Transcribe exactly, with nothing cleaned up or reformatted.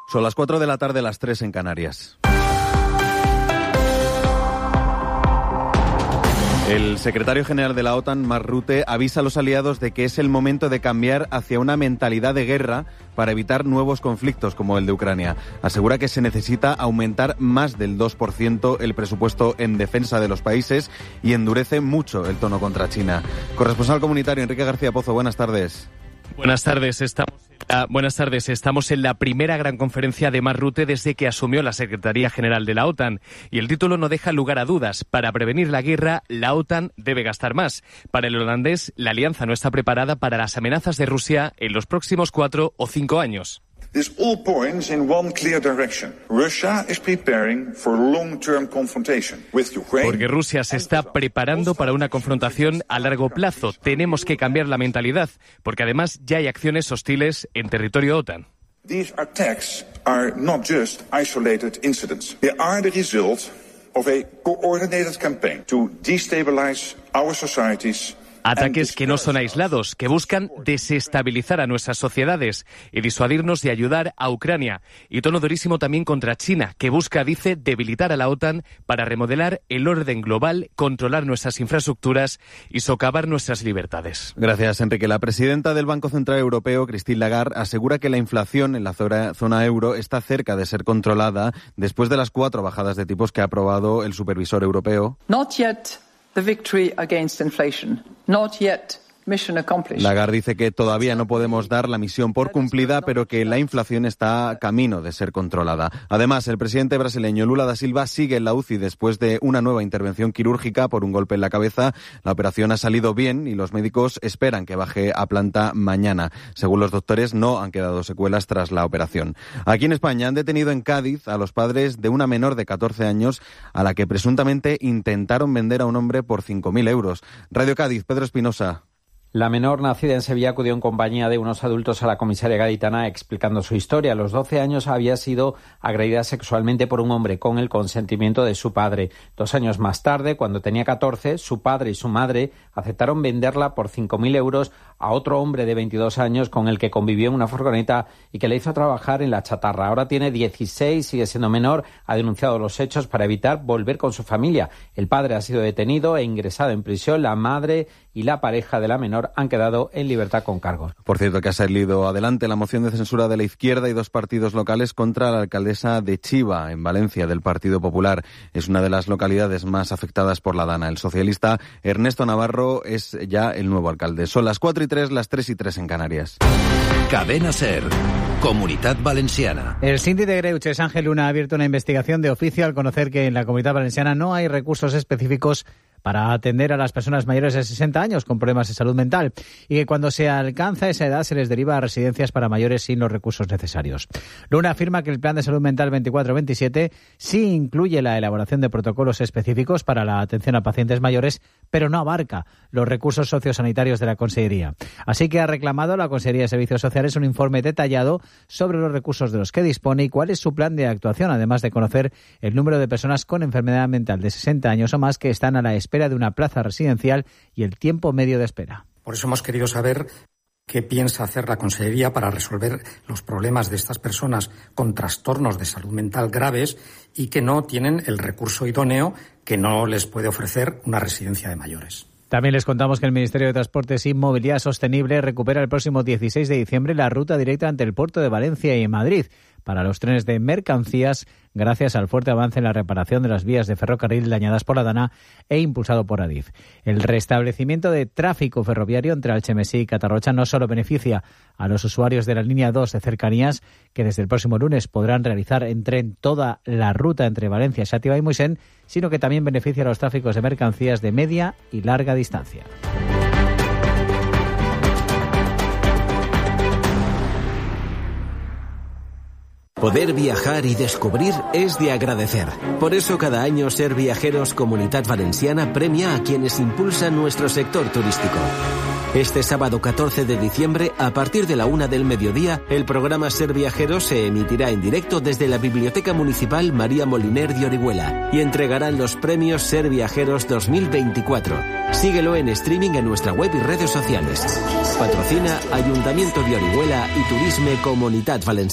Son las cuatro de la tarde, las tres en Canarias. El secretario general de la OTAN, Mark Rutte, avisa a los aliados de que es el momento de cambiar hacia una mentalidad de guerra para evitar nuevos conflictos como el de Ucrania. Asegura que se necesita aumentar más del dos por ciento el presupuesto en defensa de los países y endurece mucho el tono contra China. Corresponsal comunitario Enrique García Pozo, buenas tardes. Buenas tardes, estamos en la, buenas tardes. Estamos en la primera gran conferencia de Mark Rutte desde que asumió la Secretaría General de la OTAN. Y el título no deja lugar a dudas. Para prevenir la guerra, la OTAN debe gastar más. Para el holandés, la alianza no está preparada para las amenazas de Rusia en los próximos cuatro o cinco años. This all points in one clear direction. Russia is preparing for long-term confrontation with Ukraine. Porque Rusia se está preparando para una confrontación a largo plazo. Tenemos que cambiar la mentalidad, porque además ya hay acciones hostiles en territorio OTAN. These attacks are not just isolated incidents. They are the result of a coordinated campaign to destabilize our societies. Ataques que no son aislados, que buscan desestabilizar a nuestras sociedades y disuadirnos de ayudar a Ucrania. Y tono durísimo también contra China, que busca, dice, debilitar a la OTAN para remodelar el orden global, controlar nuestras infraestructuras y socavar nuestras libertades. Gracias, Enrique. La presidenta del Banco Central Europeo, Christine Lagarde, asegura que la inflación en la zona, zona euro está cerca de ser controlada después de las cuatro bajadas de tipos que ha aprobado el supervisor europeo. Not yet. The victory against inflation. Not yet. Mission accomplished. Lagarde dice que todavía no podemos dar la misión por cumplida, pero que la inflación está a camino de ser controlada. Además, el presidente brasileño Lula da Silva sigue en la U C I después de una nueva intervención quirúrgica por un golpe en la cabeza. La operación ha salido bien y los médicos esperan que baje a planta mañana. Según los doctores, no han quedado secuelas tras la operación. Aquí en España han detenido en Cádiz a los padres de una menor de catorce años a la que presuntamente intentaron vender a un hombre por cinco mil euros. Radio Cádiz, Pedro Espinosa. La menor, nacida en Sevilla, acudió en compañía de unos adultos a la comisaría gaditana explicando su historia. A los doce años había sido agredida sexualmente por un hombre con el consentimiento de su padre. Dos años más tarde, cuando tenía catorce, su padre y su madre aceptaron venderla por cinco mil euros a otro hombre de veintidós años con el que convivió en una furgoneta y que le hizo trabajar en la chatarra. Ahora tiene dieciséis, sigue siendo menor, ha denunciado los hechos para evitar volver con su familia. El padre ha sido detenido e ingresado en prisión. La madre y la pareja de la menor han quedado en libertad con cargos. Por cierto, que ha salido adelante la moción de censura de la izquierda y dos partidos locales contra la alcaldesa de Chiva, en Valencia, del Partido Popular. Es una de las localidades más afectadas por la Dana. El socialista Ernesto Navarro es ya el nuevo alcalde. Son las cuatro y tres, las tres y tres en Canarias. Cadena SER, Comunitat Valenciana. El síndic de Greuges, Ángel Luna, ha abierto una investigación de oficio al conocer que en la Comunidad Valenciana no hay recursos específicos para atender a las personas mayores de sesenta años con problemas de salud mental y que cuando se alcanza esa edad se les deriva a residencias para mayores sin los recursos necesarios. Luna afirma que el Plan de Salud Mental veinticuatro veintisiete sí incluye la elaboración de protocolos específicos para la atención a pacientes mayores, pero no abarca los recursos sociosanitarios de la Consellería. Así que ha reclamado a la Consellería de Servicios Sociales un informe detallado sobre los recursos de los que dispone y cuál es su plan de actuación, además de conocer el número de personas con enfermedad mental de sesenta años o más que están a la espera de una plaza residencial y el tiempo medio de espera. Por eso hemos querido saber qué piensa hacer la Consellería para resolver los problemas de estas personas con trastornos de salud mental graves y que no tienen el recurso idóneo que no les puede ofrecer una residencia de mayores. También les contamos que el Ministerio de Transportes y Movilidad Sostenible recupera el próximo dieciséis de diciembre la ruta directa entre el puerto de Valencia y Madrid para los trenes de mercancías, gracias al fuerte avance en la reparación de las vías de ferrocarril dañadas por la Dana e impulsado por Adif. El restablecimiento de tráfico ferroviario entre Alchemesí y Catarrocha no solo beneficia a los usuarios de la línea dos de cercanías, que desde el próximo lunes podrán realizar en tren toda la ruta entre Valencia, Xàtiva y Moixent, sino que también beneficia a los tráficos de mercancías de media y larga distancia. Poder viajar y descubrir es de agradecer. Por eso cada año Ser Viajeros Comunitat Valenciana premia a quienes impulsan nuestro sector turístico. Este sábado catorce de diciembre, a partir de la una del mediodía, el programa Ser Viajeros se emitirá en directo desde la Biblioteca Municipal María Moliner de Orihuela y entregarán los premios Ser Viajeros dos mil veinticuatro. Síguelo en streaming en nuestra web y redes sociales. Patrocina Ayuntamiento de Orihuela y Turisme Comunitat Valenciana.